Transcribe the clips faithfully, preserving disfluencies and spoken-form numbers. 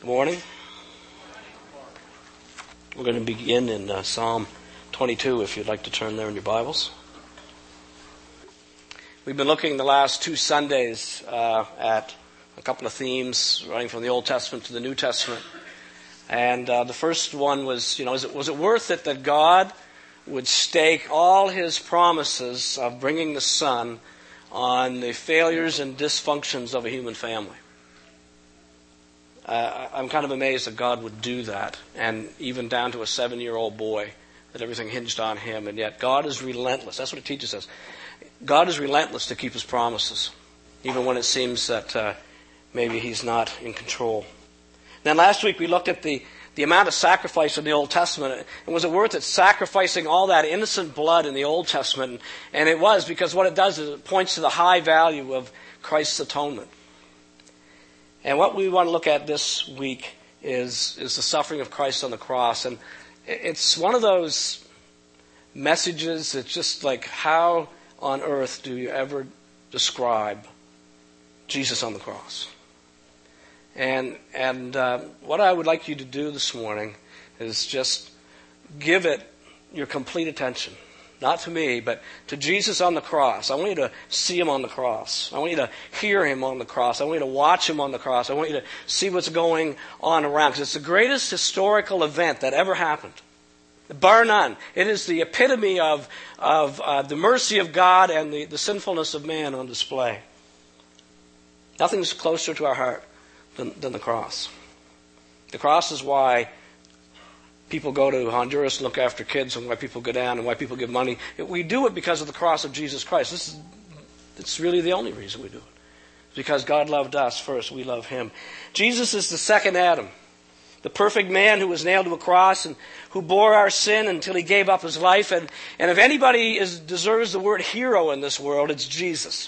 Good morning. We're going to begin in uh, Psalm twenty-two, if you'd like to turn there in your Bibles. We've been looking the last two Sundays uh, at a couple of themes running from the Old Testament to the New Testament. And uh, the first one was, you know, is it, was it worth it that God would stake all His promises of bringing the Son on the failures and dysfunctions of a human family? Uh, I'm kind of amazed that God would do that, and even down to a seven-year-old boy, that everything hinged on him. And yet God is relentless. That's what it teaches us. God is relentless to keep His promises, even when it seems that uh, maybe He's not in control. Then last week we looked at the, the amount of sacrifice in the Old Testament. And was it worth it sacrificing all that innocent blood in the Old Testament? And it was, because what it does is it points to the high value of Christ's atonement. And what we want to look at this week is, is the suffering of Christ on the cross. And it's one of those messages that's just like, how on earth do you ever describe Jesus on the cross? And and uh, what I would like you to do this morning is just give it your complete attention. Not to me, but to Jesus on the cross. I want you to see Him on the cross. I want you to hear Him on the cross. I want you to watch Him on the cross. I want you to see what's going on around. Because it's the greatest historical event that ever happened. Bar none. It is the epitome of, of uh, the mercy of God and the, the sinfulness of man on display. Nothing's closer to our heart than, than the cross. The cross is why people go to Honduras and look after kids, and why people go down, and why people give money. We do it because of the cross of Jesus Christ. This is, it's really the only reason we do it. It's because God loved us first. We love Him. Jesus is the second Adam, the perfect man who was nailed to a cross and who bore our sin until He gave up His life. And, and if anybody is, deserves the word hero in this world, it's Jesus.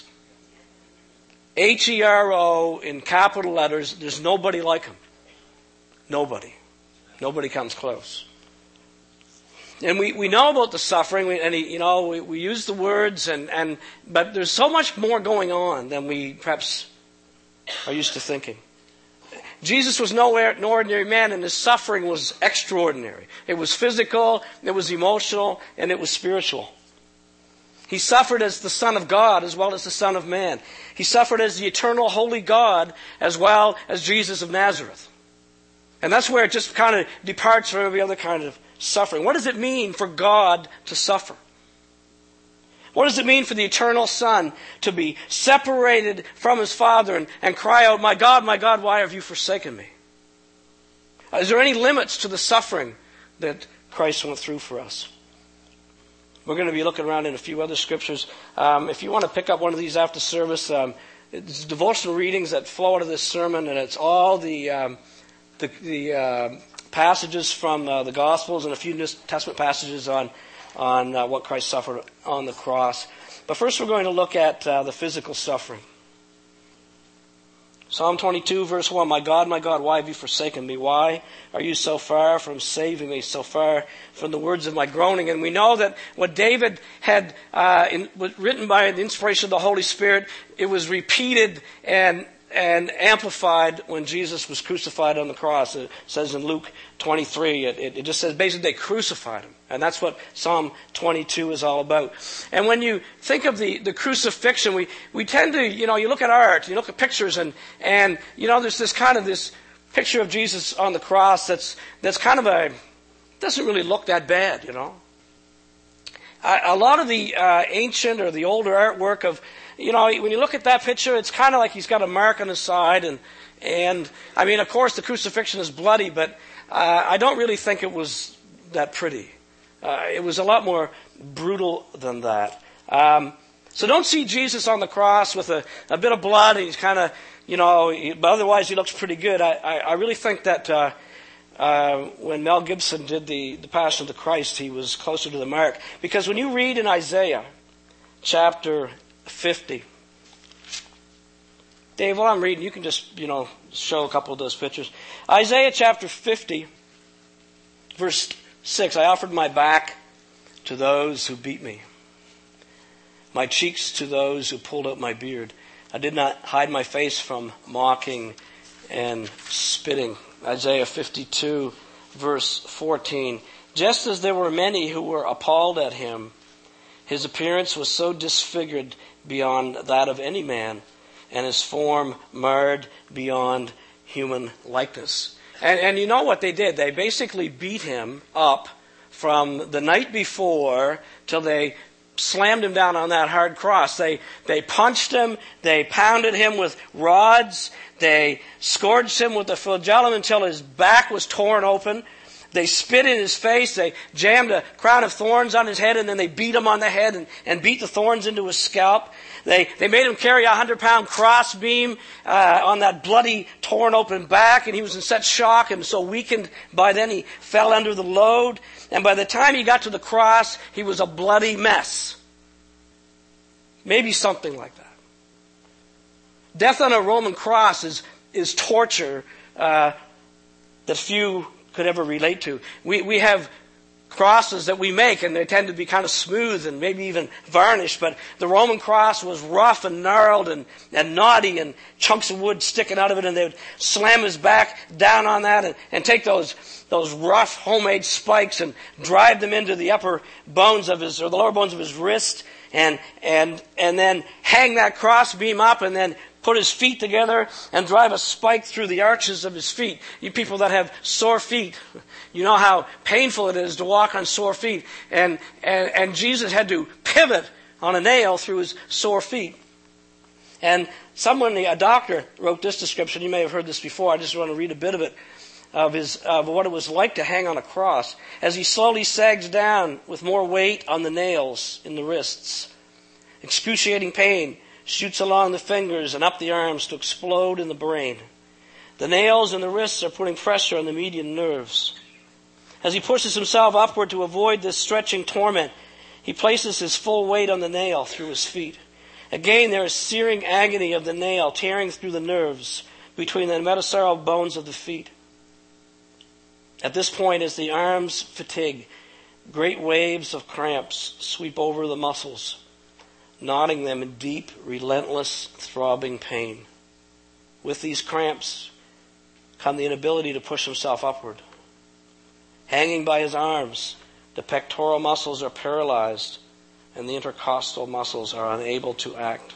H E R O in capital letters. There's nobody like Him. Nobody. Nobody comes close. And we, we know about the suffering, we, and he, you know, we, we use the words, and, and but there's so much more going on than we perhaps are used to thinking. Jesus was no ordinary man, and His suffering was extraordinary. It was physical, it was emotional, and it was spiritual. He suffered as the Son of God as well as the Son of Man. He suffered as the eternal, holy God as well as Jesus of Nazareth. And that's where it just kind of departs from every other kind of suffering. What does it mean for God to suffer? What does it mean for the eternal Son to be separated from His Father and, and cry out, "My God, my God, why have you forsaken me?" Is there any limits to the suffering that Christ went through for us? We're going to be looking around in a few other scriptures. Um, if you want to pick up one of these after service, um, it's devotional readings that flow out of this sermon, and it's all the... Um, The, the uh, passages from uh, the Gospels and a few New Testament passages on on uh, what Christ suffered on the cross. But first we're going to look at uh, the physical suffering. Psalm twenty-two, verse one, "My God, my God, why have you forsaken me? Why are you so far from saving me, so far from the words of my groaning?" And we know that what David had uh, in, written by the inspiration of the Holy Spirit, it was repeated and and amplified when Jesus was crucified on the cross. It says in Luke twenty-three, it, it, it just says basically they crucified Him. And that's what Psalm twenty-two is all about. And when you think of the, the crucifixion, we, we tend to, you know, you look at art, you look at pictures, and, and, you know, there's this kind of this picture of Jesus on the cross that's, that's kind of a, doesn't really look that bad, you know. A, a lot of the uh, ancient or the older artwork of, you know, when you look at that picture, it's kind of like he's got a mark on his side. And, and I mean, of course, the crucifixion is bloody, but uh, I don't really think it was that pretty. Uh, it was a lot more brutal than that. Um, so don't see Jesus on the cross with a, a bit of blood, and he's kind of, you know, he, but otherwise he looks pretty good. I, I, I really think that uh, uh, when Mel Gibson did the, the Passion of the Christ, he was closer to the mark. Because when you read in Isaiah chapter fifty. Dave, while I'm reading, you can just, you know, show a couple of those pictures. Isaiah chapter fifty, verse six. "I offered my back to those who beat me, my cheeks to those who pulled out my beard. I did not hide my face from mocking and spitting. Isaiah fifty-two, verse fourteen. Just as there were many who were appalled at him, his appearance was so disfigured beyond that of any man, and his form marred beyond human likeness. And, and you know what they did? They basically beat him up from the night before till they slammed him down on that hard cross. They they punched him, they pounded him with rods, they scourged him with the flagellum until his back was torn open. They spit in his face, they jammed a crown of thorns on his head, and then they beat him on the head and, and beat the thorns into his scalp. They they made him carry a hundred-pound crossbeam uh, on that bloody, torn open back, and he was in such shock and so weakened by then he fell under the load. And by the time he got to the cross, he was a bloody mess. Maybe something like that. Death on a Roman cross is, is torture uh, that few could ever relate to. We we have crosses that we make, and they tend to be kind of smooth and maybe even varnished, but the Roman cross was rough and gnarled and, and knotty, and chunks of wood sticking out of it, and they would slam his back down on that and, and take those those rough homemade spikes and drive them into the upper bones of his, or the lower bones of his wrist, and and and then hang that cross beam up, and then put his feet together and drive a spike through the arches of his feet. You people that have sore feet, you know how painful it is to walk on sore feet. And, and, and Jesus had to pivot on a nail through his sore feet. And someone, a doctor, wrote this description. You may have heard this before. I just want to read a bit of it, of his of what it was like to hang on a cross. As he slowly sags down with more weight on the nails in the wrists, excruciating pain shoots along the fingers and up the arms to explode in the brain. The nails in the wrists are putting pressure on the median nerves. As he pushes himself upward to avoid this stretching torment, he places his full weight on the nail through his feet. Again, there is searing agony of the nail tearing through the nerves between the metatarsal bones of the feet. At this point, as the arms fatigue, great waves of cramps sweep over the muscles, knotting them in deep, relentless, throbbing pain. With these cramps come the inability to push himself upward. Hanging by his arms, the pectoral muscles are paralyzed, and the intercostal muscles are unable to act.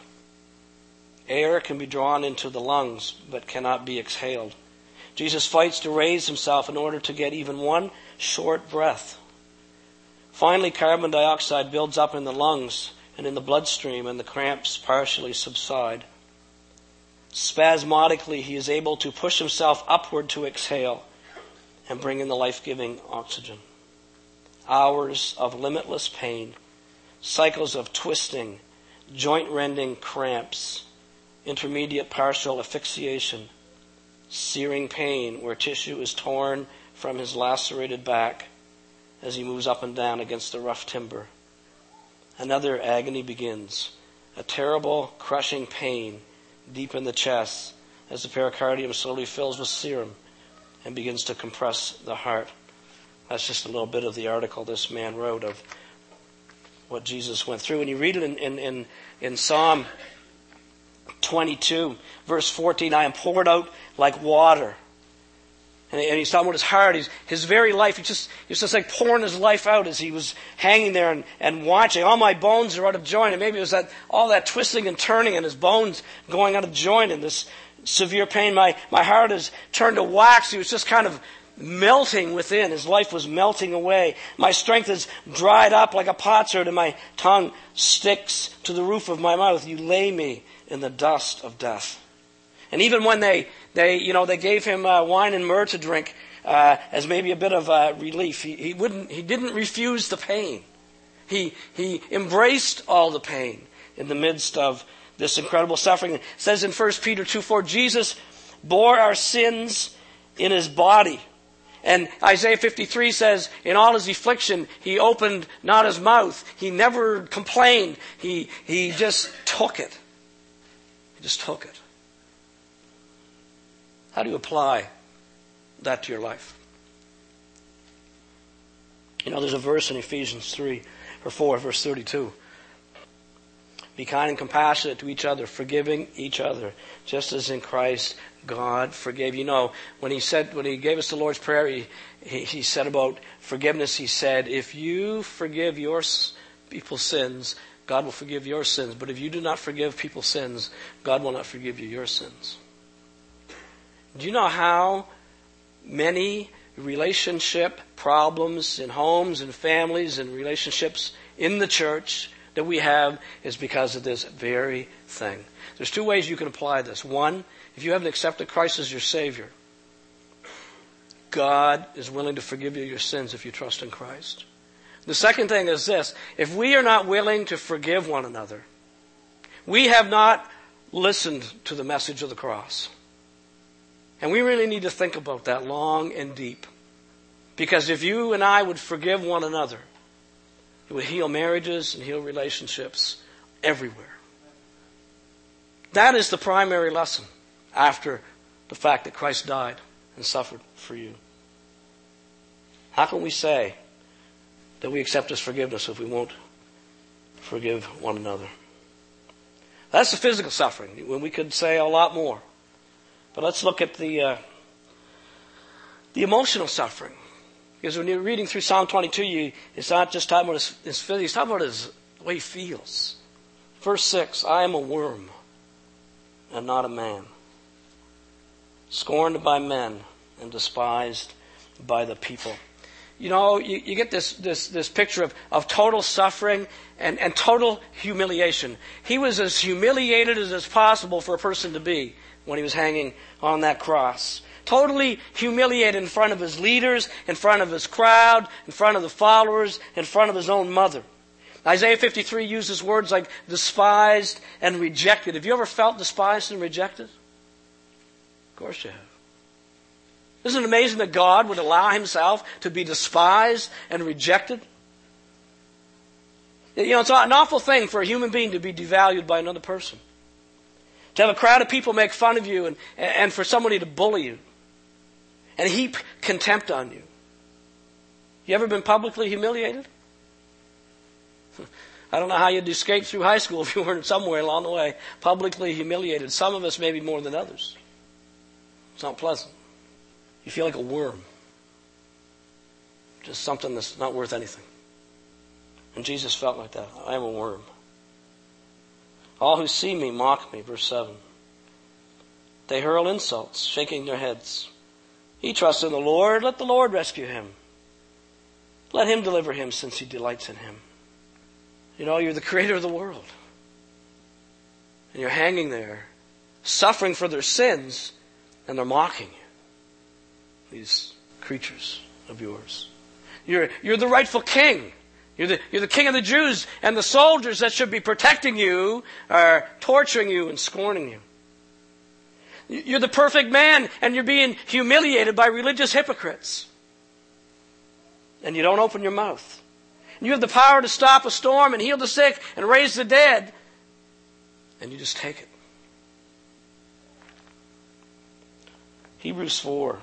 Air can be drawn into the lungs, but cannot be exhaled. Jesus fights to raise himself in order to get even one short breath. Finally, carbon dioxide builds up in the lungs and in the bloodstream, and the cramps partially subside. Spasmodically, he is able to push himself upward to exhale and bring in the life-giving oxygen. Hours of limitless pain, cycles of twisting, joint-rending cramps, intermediate partial asphyxiation, searing pain where tissue is torn from his lacerated back as he moves up and down against the rough timber. Another agony begins, a terrible crushing pain deep in the chest as the pericardium slowly fills with serum and begins to compress the heart. That's just a little bit of the article this man wrote of what Jesus went through. And you read it in, in, in, in Psalm twenty-two, verse fourteen, I am poured out like water. And he's talking about his heart, his, his very life. He just, he was just like pouring his life out as he was hanging there and, and watching. All my bones are out of joint. And maybe it was that all that twisting and turning and his bones going out of joint and this severe pain. My, my heart is turned to wax. He was just kind of melting within. His life was melting away. My strength is dried up like a potsherd, and my tongue sticks to the roof of my mouth. You lay me in the dust of death. And even when they, they, you know, they gave him uh, wine and myrrh to drink uh, as maybe a bit of uh, relief, he, he wouldn't, he didn't refuse the pain. He, he embraced all the pain in the midst of this incredible suffering. It says in First Peter two four, Jesus bore our sins in his body. And Isaiah fifty-three says, in all his affliction, he opened not his mouth. He never complained. He, he just took it. He just took it. How do you apply that to your life? You know, there's a verse in Ephesians three or four, verse thirty-two. Be kind and compassionate to each other, forgiving each other, just as in Christ God forgave. You know, when he said, when he gave us the Lord's Prayer, he, he, he said about forgiveness, he said, if you forgive your people's sins, God will forgive your sins. But if you do not forgive people's sins, God will not forgive you your sins. Do you know how many relationship problems in homes and families and relationships in the church that we have is because of this very thing? There's two ways you can apply this. One, if you haven't accepted Christ as your Savior, God is willing to forgive you your sins if you trust in Christ. The second thing is this: if we are not willing to forgive one another, we have not listened to the message of the cross. And we really need to think about that long and deep. Because if you and I would forgive one another, it would heal marriages and heal relationships everywhere. That is the primary lesson after the fact that Christ died and suffered for you. How can we say that we accept His forgiveness if we won't forgive one another? That's the physical suffering, when we could say a lot more. But let's look at the uh, the emotional suffering. Because when you're reading through Psalm twenty-two, you, it's not just talking about his, his physical, he's talking about his, the way he feels. Verse six, I am a worm and not a man, scorned by men and despised by the people. You know, you, you get this, this, this picture of, of total suffering and, and total humiliation. He was as humiliated as is possible for a person to be when he was hanging on that cross. Totally humiliated in front of his leaders, in front of his crowd, in front of the followers, in front of his own mother. Isaiah fifty-three uses words like despised and rejected. Have you ever felt despised and rejected? Of course you have. Isn't it amazing that God would allow Himself to be despised and rejected? You know, it's an awful thing for a human being to be devalued by another person. To have a crowd of people make fun of you and, and for somebody to bully you and heap contempt on you. You ever been publicly humiliated? I don't know how you'd escape through high school if you weren't somewhere along the way publicly humiliated. Some of us maybe more than others. It's not pleasant. You feel like a worm. Just something that's not worth anything. And Jesus felt like that. I am a worm. All who see me mock me, verse seven. They hurl insults, shaking their heads. He trusts in the Lord. Let the Lord rescue him. Let Him deliver him, since He delights in him. You know, you're the creator of the world. And you're hanging there, suffering for their sins, and they're mocking you. These creatures of yours. You're, you're the rightful king. You're the, you're the king of the Jews, and the soldiers that should be protecting you are torturing you and scorning you. You're the perfect man, and you're being humiliated by religious hypocrites. And you don't open your mouth. You have the power to stop a storm and heal the sick and raise the dead, and you just take it. Hebrews four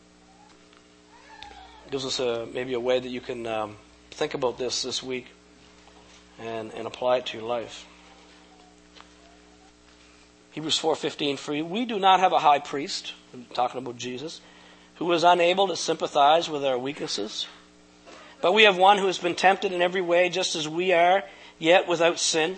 gives us a, maybe a way that you can um, think about this this week and, and apply it to your life. Hebrews four fifteen, for we do not have a high priest, talking about Jesus, who is unable to sympathize with our weaknesses, but we have one who has been tempted in every way just as we are, yet without sin.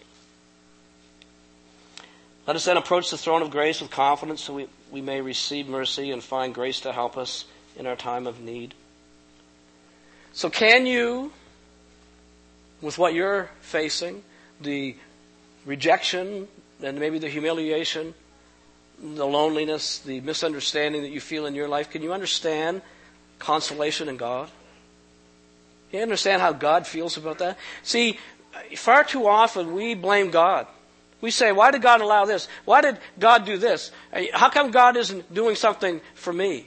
Let us then approach the throne of grace with confidence so we, we may receive mercy and find grace to help us in our time of need. So can you, with what you're facing, the rejection and maybe the humiliation, the loneliness, the misunderstanding that you feel in your life, can you understand consolation in God? Can you understand how God feels about that? See, far too often we blame God. We say, why did God allow this? Why did God do this? How come God isn't doing something for me?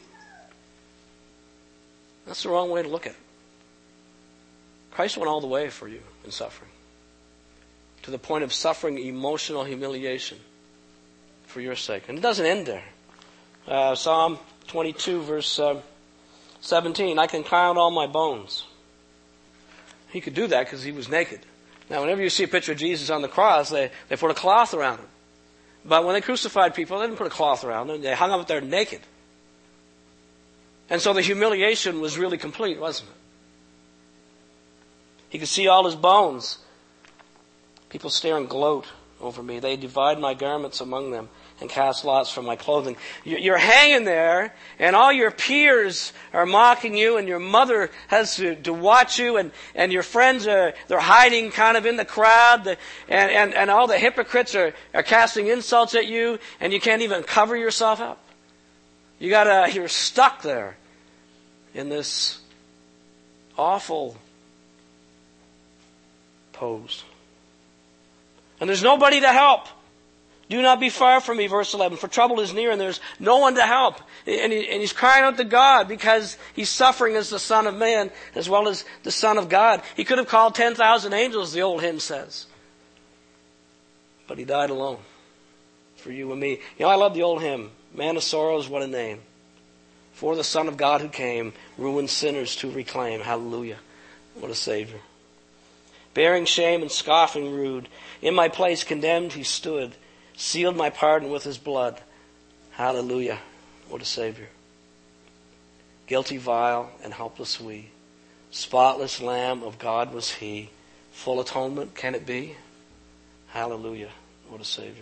That's the wrong way to look at it. Christ went all the way for you in suffering, to the point of suffering emotional humiliation for your sake. And it doesn't end there. Uh, Psalm twenty-two, verse uh, seventeen, I can count all my bones. He could do that because he was naked. Now, whenever you see a picture of Jesus on the cross, they, they put a cloth around him. But when they crucified people, they didn't put a cloth around them. They hung up there naked. And so the humiliation was really complete, wasn't it? He could see all his bones. People stare and gloat over me. They divide my garments among them and cast lots for my clothing. You're hanging there, and all your peers are mocking you, and your mother has to, to watch you, and, and your friends are they're hiding kind of in the crowd, the, and, and, and all the hypocrites are, are casting insults at you, and you can't even cover yourself up. You gotta, you're stuck there in this awful pose. And there's nobody to help. Do not be far from me, verse eleven, for trouble is near and there's no one to help. And, he, and he's crying out to God because he's suffering as the Son of Man as well as the Son of God. He could have called ten thousand angels, the old hymn says. But he died alone for you and me. You know, I love the old hymn, Man of Sorrows, what a name. For the Son of God who came, ruined sinners to reclaim. Hallelujah. What a Savior. Bearing shame and scoffing rude, in my place condemned he stood, sealed my pardon with his blood. Hallelujah. What a Savior. Guilty, vile, and helpless we. Spotless Lamb of God was he. Full atonement, can it be? Hallelujah. What a Savior.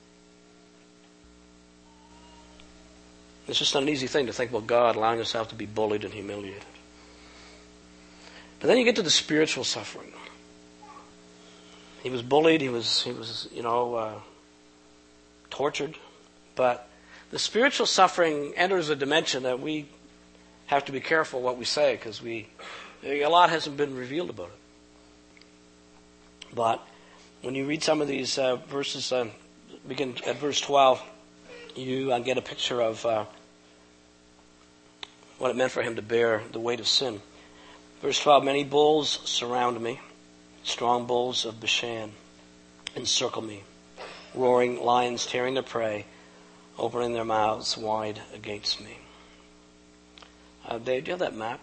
It's just not an easy thing to think about God allowing himself to be bullied and humiliated. But then you get to the spiritual suffering. He was bullied, he was, he was, you know, uh, tortured. But the spiritual suffering enters a dimension that we have to be careful what we say, because we, a lot hasn't been revealed about it. But when you read some of these uh, verses, uh, begin at verse twelve, you uh, get a picture of uh, what it meant for him to bear the weight of sin. Verse twelve, many bulls surround me. Strong bulls of Bashan encircle me, roaring lions tearing their prey, opening their mouths wide against me. Uh, Dave, do you have that map?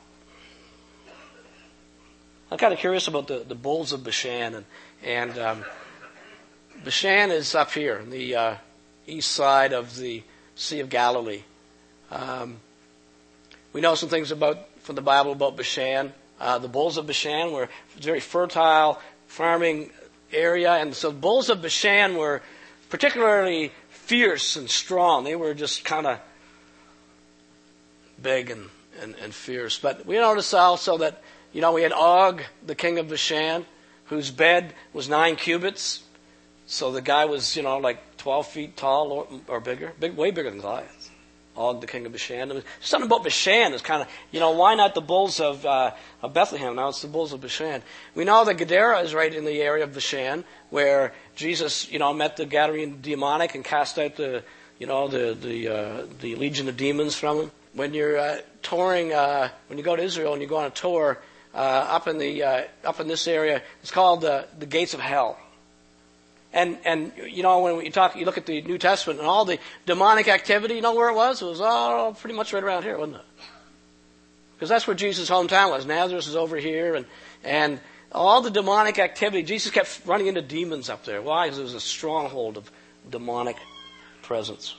I'm kind of curious about the, the bulls of Bashan. And, and um, Bashan is up here on the uh, east side of the Sea of Galilee. Um, we know some things about from the Bible about Bashan. Uh, the bulls of Bashan were a very fertile farming area, and so the bulls of Bashan were particularly fierce and strong. They were just kind of big and, and, and fierce. But we notice also that, you know, we had Og, the king of Bashan, whose bed was nine cubits. So the guy was, you know, like twelve feet tall or, or bigger, big, way bigger than Goliath. Og, the king of Bashan. Something about Bashan is kind of, you know, why not the bulls of, uh, of Bethlehem? Now it's the bulls of Bashan. We know that Gadara is right in the area of Bashan, where Jesus, you know, met the Gadarene demonic and cast out the, you know, the the uh, the legion of demons from him. When you're uh, touring, uh, when you go to Israel and you go on a tour uh, up in the uh, up in this area, it's called the the gates of hell. And, and, you know, when you talk, you look at the New Testament and all the demonic activity, you know where it was? It was all pretty much right around here, wasn't it? Because that's where Jesus' hometown was. Nazareth is over here, and, and all the demonic activity, Jesus kept running into demons up there. Why? Because it was a stronghold of demonic presence.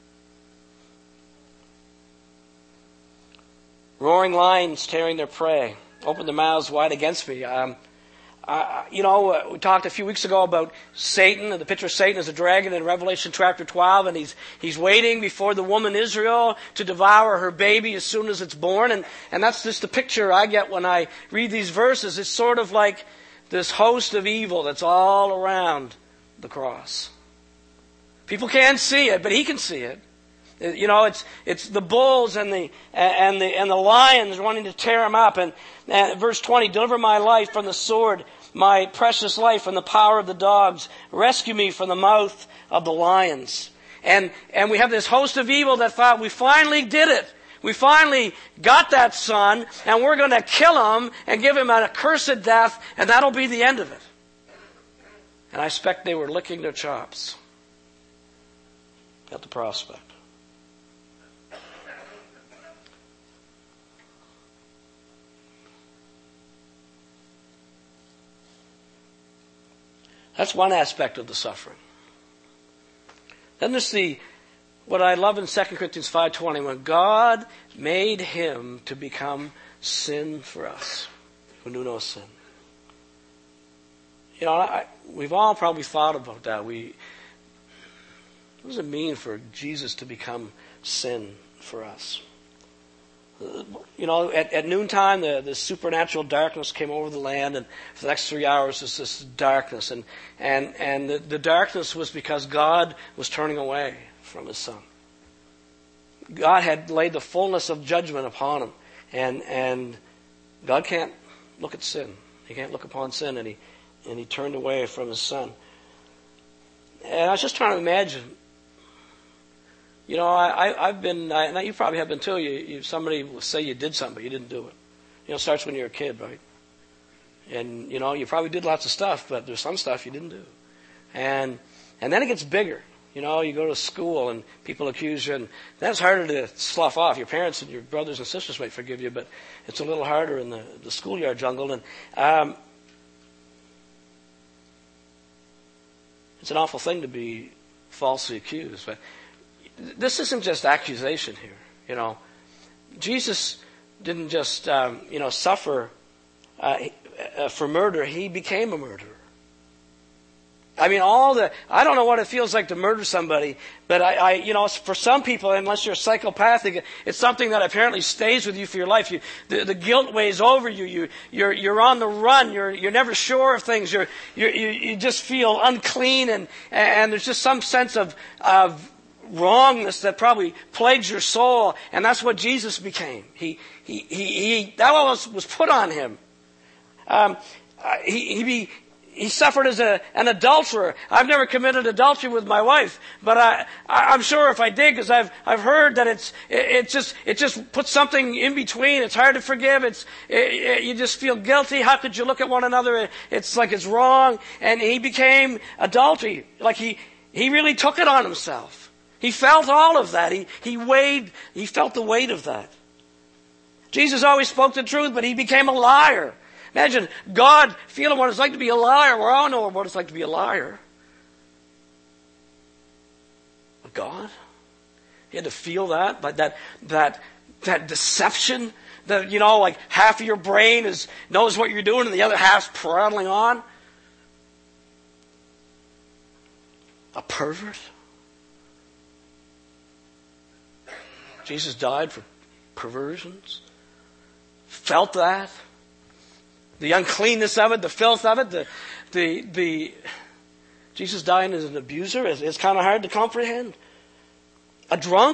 Roaring lions tearing their prey, open their mouths wide against me. Um, Uh, you know, uh, we talked a few weeks ago about Satan, and the picture of Satan as a dragon in Revelation chapter twelve, and he's he's waiting before the woman Israel to devour her baby as soon as it's born, and, and that's just the picture I get when I read these verses. It's sort of like this host of evil that's all around the cross. People can't see it, but he can see it. You know, it's it's the bulls and the and the and the lions wanting to tear him up. And, and verse twenty, deliver my life from the sword, my precious life from the power of the dogs. Rescue me from the mouth of the lions. And and we have this host of evil that thought, we finally did it. We finally got that son, and we're going to kill him and give him an accursed death, and that'll be the end of it. And I expect they were licking their chops at the prospect. That's one aspect of the suffering. Then there's the, what I love in Second Corinthians five twenty, when God made him to become sin for us, who knew no sin. You know, I, we've all probably thought about that. We, what does it mean for Jesus to become sin for us? You know, at, at noontime, the, the supernatural darkness came over the land, and for the next three hours, there's this darkness. And, and, and the, the darkness was because God was turning away from his Son. God had laid the fullness of judgment upon him. And, and God can't look at sin. He can't look upon sin, and he, and he turned away from his Son. And I was just trying to imagine. You know, I, I, I've been, I, and you probably have been too, you, you, somebody will say you did something, but you didn't do it. You know, it starts when you're a kid, right? And, you know, you probably did lots of stuff, but there's some stuff you didn't do. And and then it gets bigger. You know, you go to school and people accuse you, and that's harder to slough off. Your parents and your brothers and sisters might forgive you, but it's a little harder in the, the schoolyard jungle. And um, it's an awful thing to be falsely accused, but this isn't just accusation here, you know. Jesus didn't just, um, you know, suffer uh, for murder. He became a murderer. I mean, all the, I don't know what it feels like to murder somebody, but I, I, you know, for some people, unless you're psychopathic, it's something that apparently stays with you for your life. You, the, the guilt weighs over you. You, you're, you're on the run. You're, you're never sure of things. You're, you're, you, you just feel unclean, and, and there's just some sense of, of, wrongness that probably plagues your soul, and that's what Jesus became. He, he, he, he that was, was put on him. Um, he, he, be, he suffered as a, an adulterer. I've never committed adultery with my wife, but I, I, I'm sure if I did, because I've, I've heard that it's, it, it just, it just puts something in between. It's hard to forgive. It's, it, it, you just feel guilty. How could you look at one another? It's like it's wrong. And he became adultery. Like he, he really took it on himself. He felt all of that. He, he weighed, he felt the weight of that. Jesus always spoke the truth, but he became a liar. Imagine God feeling what it's like to be a liar. We all know what it's like to be a liar. But God, he had to feel that, but that, that, that deception, that, you know, like half of your brain is, knows what you're doing and the other half's prattling on. A pervert. Jesus died for perversions. Felt that. The uncleanness of it, the filth of it, the, the, the, Jesus dying as an abuser is, is kind of hard to comprehend. A drunk.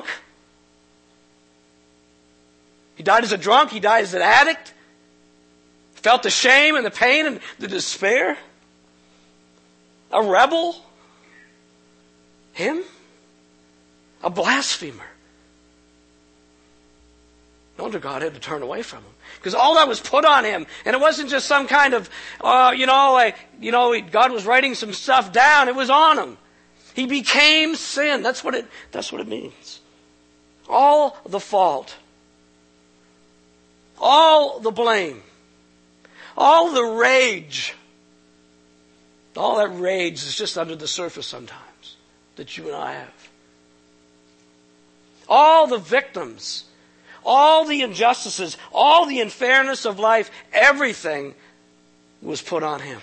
He died as a drunk. He died as an addict. Felt the shame and the pain and the despair. A rebel. Him. A blasphemer. No wonder God had to turn away from him. Because all that was put on him. And it wasn't just some kind of, uh, you know, like, you know, God was writing some stuff down. It was on him. He became sin. That's what it, that's what it means. All the fault. All the blame. All the rage. All that rage is just under the surface sometimes that you and I have. All the victims. All the injustices, all the unfairness of life, everything was put on him.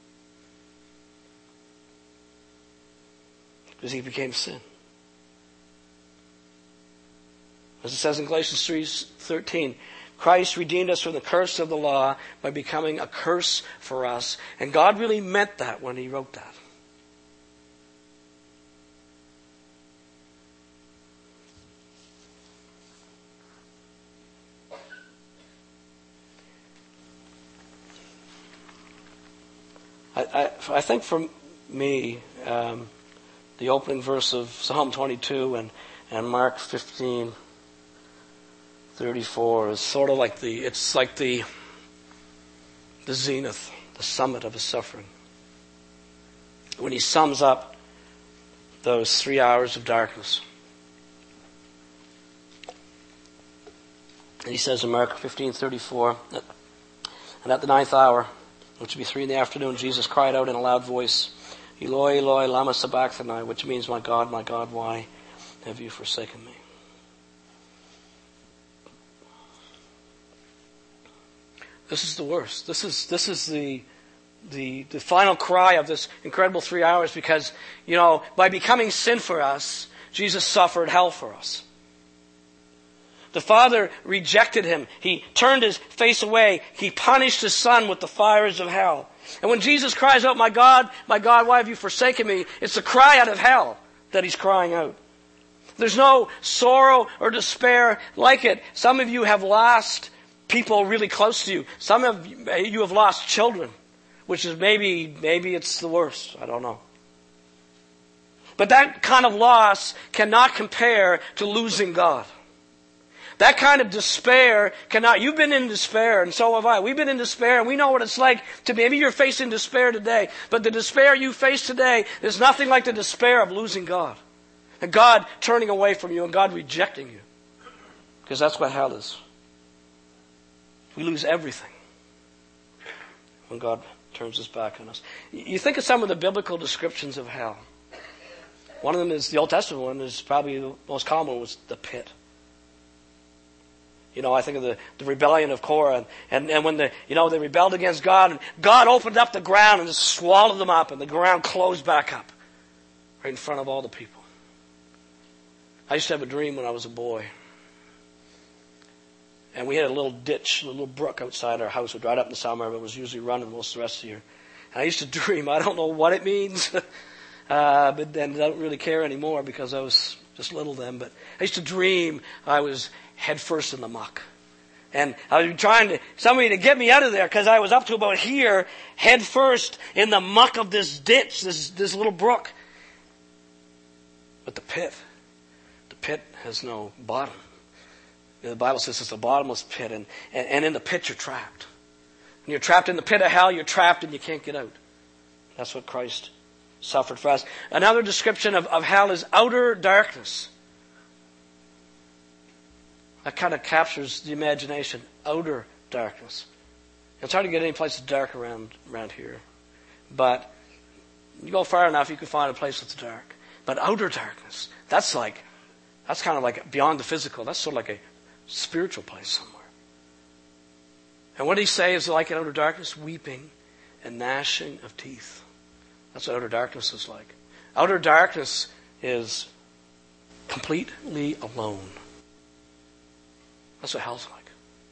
Because he became sin. As it says in Galatians three thirteen, Christ redeemed us from the curse of the law by becoming a curse for us. And God really meant that when he wrote that. I, I, I think for me, um, the opening verse of Psalm twenty-two and, and Mark fifteen thirty-four is sort of like the, it's like the, the zenith, the summit of his suffering. When he sums up those three hours of darkness. And he says in Mark fifteen thirty-four, and at the ninth hour, which would be three in the afternoon, Jesus cried out in a loud voice, Eloi, Eloi, lama sabachthani, which means, my God, my God, why have you forsaken me? This is the worst. This is this is the the the final cry of this incredible three hours because, you know, by becoming sin for us, Jesus suffered hell for us. The Father rejected him. He turned his face away. He punished his Son with the fires of hell. And when Jesus cries out, my God, my God, why have you forsaken me? It's a cry out of hell that he's crying out. There's no sorrow or despair like it. Some of you have lost people really close to you. Some of you have lost children, which is maybe, maybe it's the worst. I don't know. But that kind of loss cannot compare to losing God. That kind of despair cannot. You've been in despair, and so have I. We've been in despair, and we know what it's like to maybe you're facing despair today, but the despair you face today is nothing like the despair of losing God. And God turning away from you and God rejecting you. Because that's what hell is. We lose everything when God turns his back on us. You think of some of the biblical descriptions of hell. One of them is, the Old Testament one is probably the most common, was the pit. You know, I think of the, the rebellion of Korah, and, and, and when the, you know, they rebelled against God, and God opened up the ground and just swallowed them up, and the ground closed back up right in front of all the people. I used to have a dream when I was a boy. And we had a little ditch, a little brook outside our house. It dried up in the summer, but it was usually running most of the rest of the year. And I used to dream, I don't know what it means, uh, but then I don't really care anymore because I was just little then. But I used to dream I was head first in the muck. And I was trying to, somebody to get me out of there because I was up to about here, head first in the muck of this ditch, this, this little brook. But the pit, the pit has no bottom. The Bible says it's a bottomless pit, and, and, and in the pit you're trapped. When you're trapped in the pit of hell, you're trapped and you can't get out. That's what Christ suffered for us. Another description of, of hell is outer darkness. That kind of captures the imagination. Outer darkness. It's hard to get any place dark around, around here. But you go far enough, you can find a place that's dark. But outer darkness, that's like, that's kind of like beyond the physical. That's sort of like a spiritual place somewhere. And what did he say is like in outer darkness? Weeping and gnashing of teeth. That's what outer darkness is like. Outer darkness is completely alone. That's what hell's like.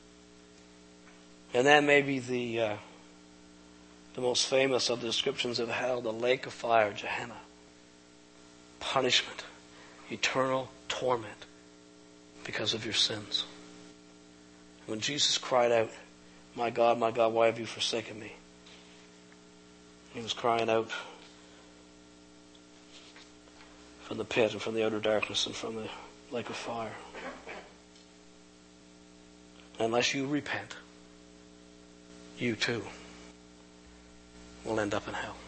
And then maybe the uh, the most famous of the descriptions of hell, the lake of fire, Gehenna. Punishment. Eternal torment because of your sins. When Jesus cried out, my God, my God, why have you forsaken me? He was crying out from the pit and from the outer darkness and from the lake of fire. Unless you repent, you too will end up in hell.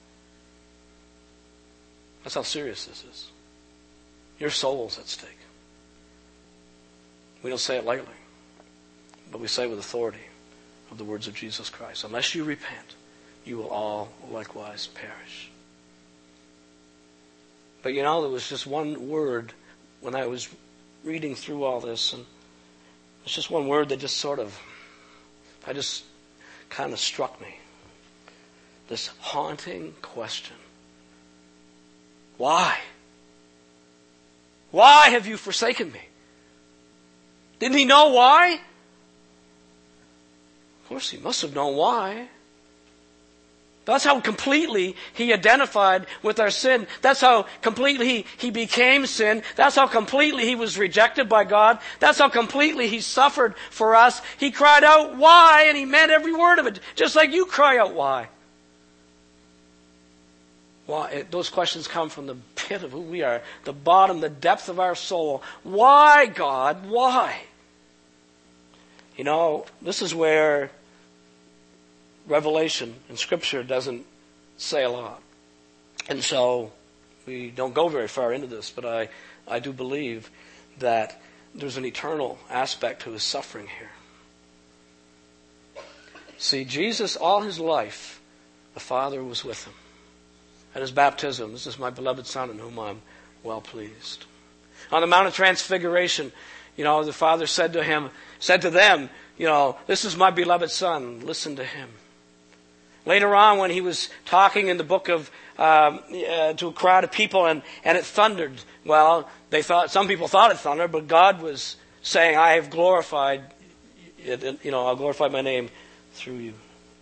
That's how serious this is. Your soul's at stake. We don't say it lightly, but we say it with authority of the words of Jesus Christ. Unless you repent, you will all likewise perish. But you know, there was just one word when I was reading through all this, and it's just one word that just sort of, I just kind of struck me. This haunting question. Why? Why have you forsaken me? Didn't he know why? Of course, he must have known why. That's how completely he identified with our sin. That's how completely he, he became sin. That's how completely he was rejected by God. That's how completely he suffered for us. He cried out, why? And he meant every word of it. Just like you cry out, why? Why? It, those questions come from the pit of who we are, the bottom, the depth of our soul. Why, God? Why? You know, this is where Revelation in Scripture doesn't say a lot. And so we don't go very far into this, but I, I do believe that there's an eternal aspect to his suffering here. See, Jesus, all his life, the Father was with him. at his baptism, "This is my beloved Son in whom I'm well pleased." On the Mount of Transfiguration, you know, the Father said to him, said to them, you know, "This is my beloved Son, listen to him." Later on, when he was talking in the book of um, uh, to a crowd of people, and, and it thundered. Well, they thought some people thought it thundered, but God was saying, "I have glorified, you know, I'll glorify my name through you."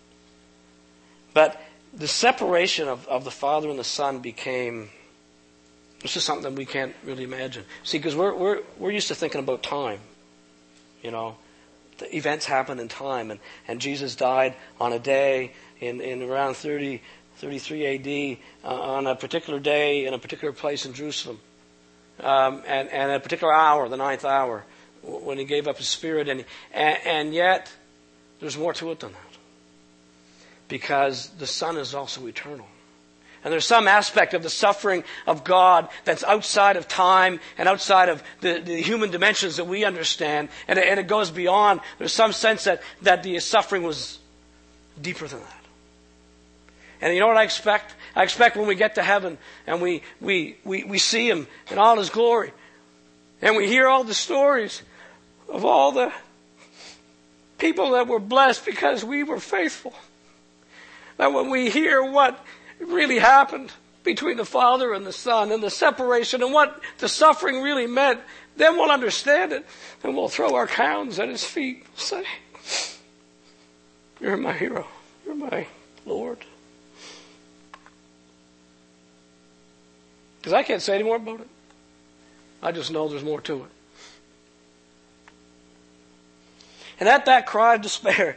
But the separation of, of the Father and the Son became, this is something that we can't really imagine. See, because we're we're we're used to thinking about time, you know. The events happen in time, and, and Jesus died on a day in, in around thirty, thirty-three A D uh, on a particular day in a particular place in Jerusalem, um, and, and a particular hour, the ninth hour, when he gave up his spirit. And, and and yet, there's more to it than that, because the Son is also eternal. And there's some aspect of the suffering of God that's outside of time and outside of the, the human dimensions that we understand. And it, and it goes beyond. There's some sense that, that the suffering was deeper than that. And you know what I expect? I expect when we get to heaven and we, we, we, we see Him in all His glory, and we hear all the stories of all the people that were blessed because we were faithful. That when we hear what really happened between the Father and the Son and the separation and what the suffering really meant, then we'll understand it, and we'll throw our crowns at His feet and say, "You're my hero. You're my Lord." Because I can't say any more about it. I just know there's more to it. And at that cry of despair,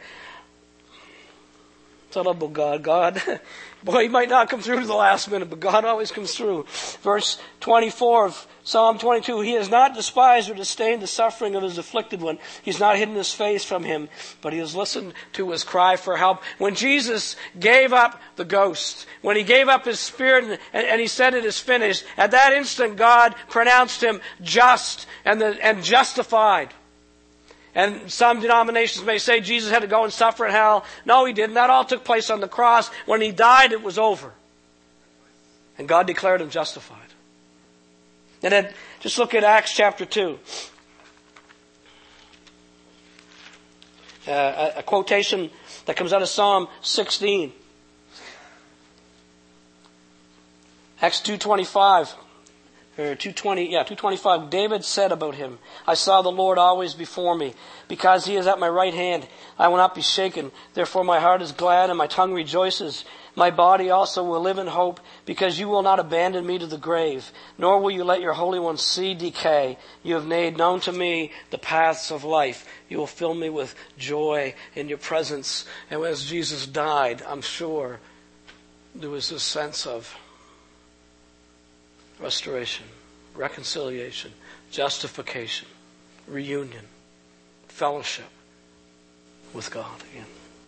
it's all about God. God, boy, He might not come through to the last minute, but God always comes through. Verse twenty-four of Psalm twenty-two, "He has not despised or disdained the suffering of His afflicted one. He's not hidden His face from him, but He has listened to his cry for help." When Jesus gave up the ghost, when He gave up His spirit and, and, and He said it is finished, at that instant God pronounced Him just and, the, and justified. And some denominations may say Jesus had to go and suffer in hell. No, He didn't. That all took place on the cross. When He died, it was over. And God declared Him justified. And then just look at Acts chapter two. Uh, a, a quotation that comes out of Psalm sixteen. Acts two twenty-five. Or two twenty, yeah, two twenty-five. "David said about Him, I saw the Lord always before me. Because He is at my right hand, I will not be shaken. Therefore my heart is glad and my tongue rejoices. My body also will live in hope, because You will not abandon me to the grave, nor will You let Your Holy One see decay. You have made known to me the paths of life. You will fill me with joy in Your presence." And as Jesus died, I'm sure there was this sense of restoration, reconciliation, justification, reunion, fellowship with God again.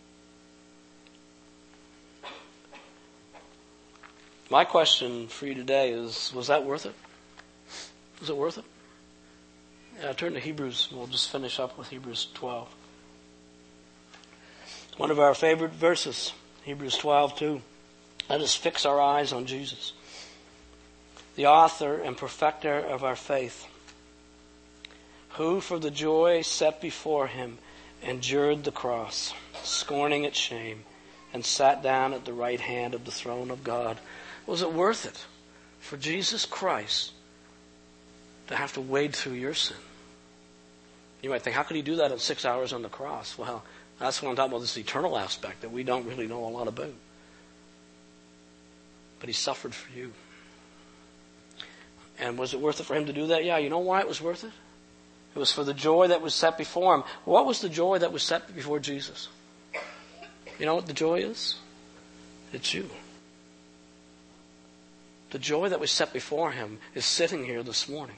My question for you today is, was that worth it? Was it worth it? Yeah, turn to Hebrews. We'll just finish up with Hebrews twelve. It's one of our favorite verses, Hebrews twelve two. Let us fix our eyes on Jesus, the author and perfecter of our faith, who for the joy set before Him endured the cross, scorning its shame, and sat down at the right hand of the throne of God. Was it worth it for Jesus Christ to have to wade through your sin? You might think, how could He do that in six hours on the cross? Well, that's what I'm talking about, this eternal aspect that we don't really know a lot about. But He suffered for you. And was it worth it for Him to do that? Yeah, you know why it was worth it? It was for the joy that was set before Him. What was the joy that was set before Jesus? You know what the joy is? It's you. The joy that was set before Him is sitting here this morning.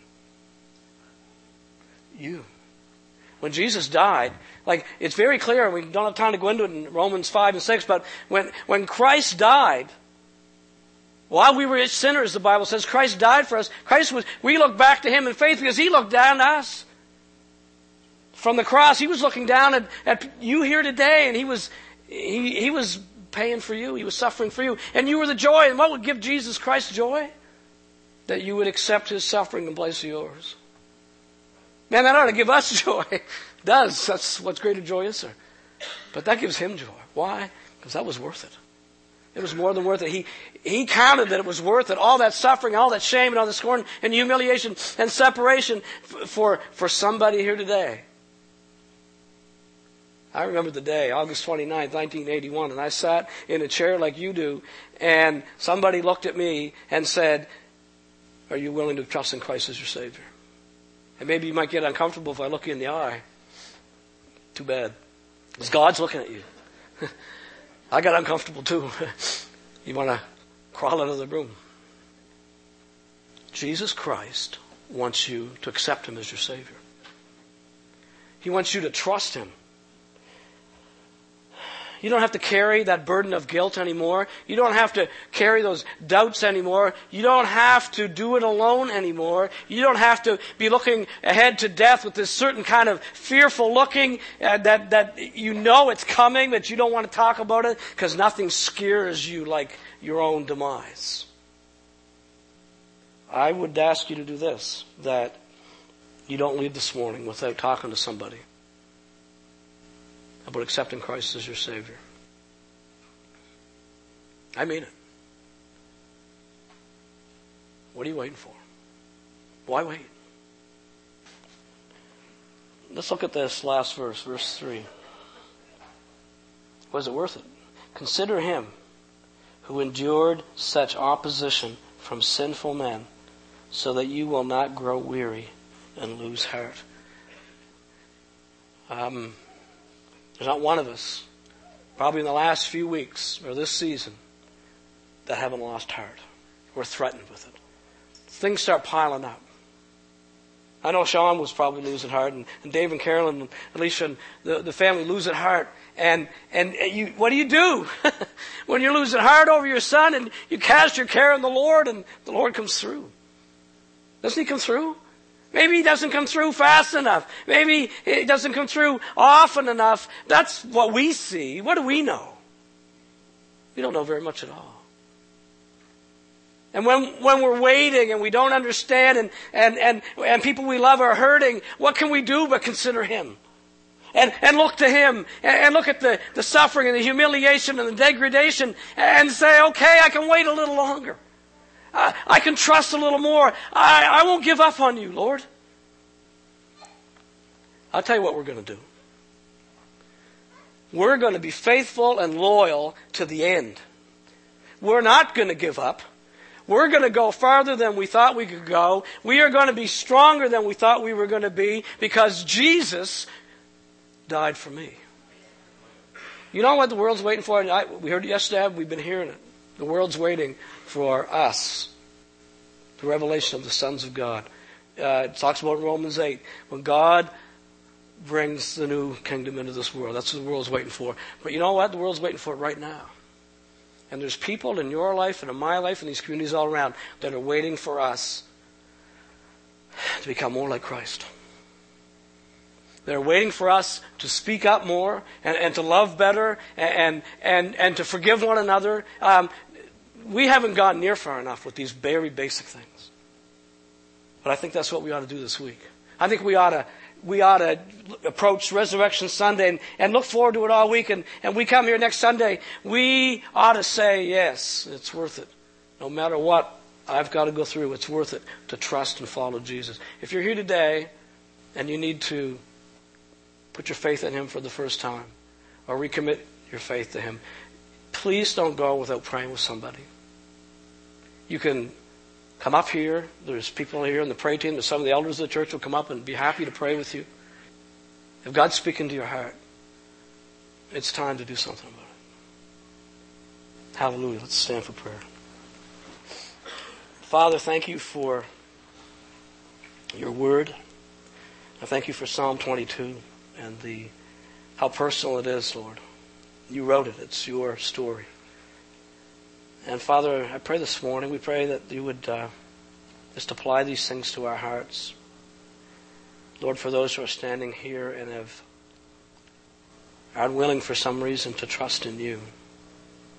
You. When Jesus died, like, it's very clear, we don't have time to go into it in Romans five and six, but when, when Christ died, while we were sinners, the Bible says, Christ died for us. Christ was, we look back to Him in faith because He looked down at us. From the cross, He was looking down at, at you here today, and He was, He, he was paying for you. He was suffering for you. And you were the joy. And what would give Jesus Christ joy? That you would accept his suffering in place of yours. Man, that ought to give us joy. It does. That's what greater joy is there. But that gives him joy. Why? Because that was worth it. It was more than worth it. He, he counted that it was worth it. All that suffering, all that shame, and all the scorn and humiliation and separation for, for somebody here today. I remember the day, August twenty-ninth, nineteen eighty-one, and I sat in a chair like you do, and somebody looked at me and said, are you willing to trust in Christ as your Savior? And maybe you might get uncomfortable if I look you in the eye. Too bad. Because God's looking at you. I got uncomfortable too. You want to crawl out of the room. Jesus Christ wants you to accept him as your Savior. He wants you to trust him. You don't have to carry that burden of guilt anymore. You don't have to carry those doubts anymore. You don't have to do it alone anymore. You don't have to be looking ahead to death with this certain kind of fearful looking uh, that, that you know it's coming, but you don't want to talk about it because nothing scares you like your own demise. I would ask you to do this, that you don't leave this morning without talking to somebody about accepting Christ as your Savior. I mean it. What are you waiting for? Why wait? Let's look at this last verse, verse three. Was it worth it? Consider him who endured such opposition from sinful men, so that you will not grow weary and lose heart. Um... There's not one of us, probably in the last few weeks or this season, that haven't lost heart. We're threatened with it. Things start piling up. I know Sean was probably losing heart, and, and Dave and Carolyn and Alicia and the, the family losing heart. And and you, what do you do when you're losing heart over your son and you cast your care on the Lord and the Lord comes through? Doesn't he come through? Maybe he doesn't come through fast enough. Maybe he doesn't come through often enough. That's what we see. What do we know? We don't know very much at all. And when when we're waiting and we don't understand and, and, and, and people we love are hurting, what can we do but consider him? And, and look to him and, and look at the, the suffering and the humiliation and the degradation and say, okay, I can wait a little longer. I, I can trust a little more. I, I won't give up on you, Lord. I'll tell you what we're going to do. We're going to be faithful and loyal to the end. We're not going to give up. We're going to go farther than we thought we could go. We are going to be stronger than we thought we were going to be because Jesus died for me. You know what the world's waiting for? I, we heard it yesterday. We've been hearing it. The world's waiting for us. The revelation of the sons of God. Uh, it talks about in Romans eight. When God brings the new kingdom into this world. That's what the world's waiting for. But you know what? The world's waiting for it right now. And there's people in your life and in my life and these communities all around that are waiting for us to become more like Christ. They're waiting for us to speak up more and, and to love better and, and, and to forgive one another. Um, we haven't gone near far enough with these very basic things. But I think that's what we ought to do this week. I think we ought to we ought to approach Resurrection Sunday and, and look forward to it all week. And, and we come here next Sunday, we ought to say, yes, it's worth it. No matter what I've got to go through, it's worth it to trust and follow Jesus. If you're here today and you need to put your faith in him for the first time or recommit your faith to him, please don't go without praying with somebody. You can come up here. There's people here in the prayer team. There's some of the elders of the church will come up and be happy to pray with you. If God's speaking to your heart, it's time to do something about it. Hallelujah. Let's stand for prayer. Father, thank you for your word. I thank you for Psalm twenty-two and the how personal it is, Lord. You wrote it. It's your story. And Father, I pray this morning, we pray that you would uh, just apply these things to our hearts. Lord, for those who are standing here and have are unwilling for some reason to trust in you,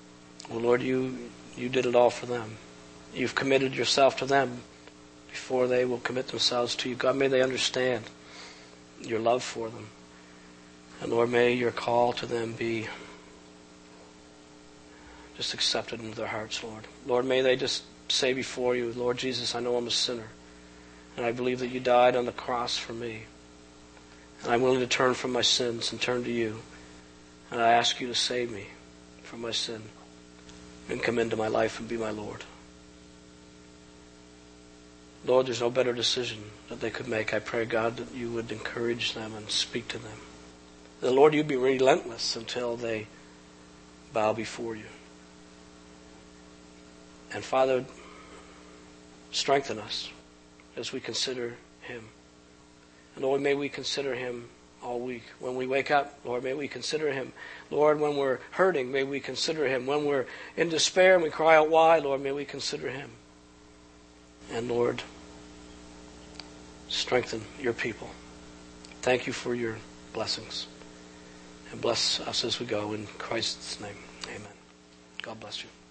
Well, Lord, you, you did it all for them. You've committed yourself to them before they will commit themselves to you. God, may they understand your love for them. And Lord, may your call to them be just accepted into their hearts, Lord. Lord, may they just say before you, Lord Jesus, I know I'm a sinner. And I believe that you died on the cross for me. And I'm willing to turn from my sins and turn to you. And I ask you to save me from my sin and come into my life and be my Lord. Lord, there's no better decision that they could make. I pray, God, that you would encourage them and speak to them. The Lord, you'd be relentless until they bow before you. And Father, strengthen us as we consider him. And Lord, may we consider him all week. When we wake up, Lord, may we consider him. Lord, when we're hurting, may we consider him. When we're in despair and we cry out, why, Lord, may we consider him. And Lord, strengthen your people. Thank you for your blessings. And bless us as we go in Christ's name. Amen. God bless you.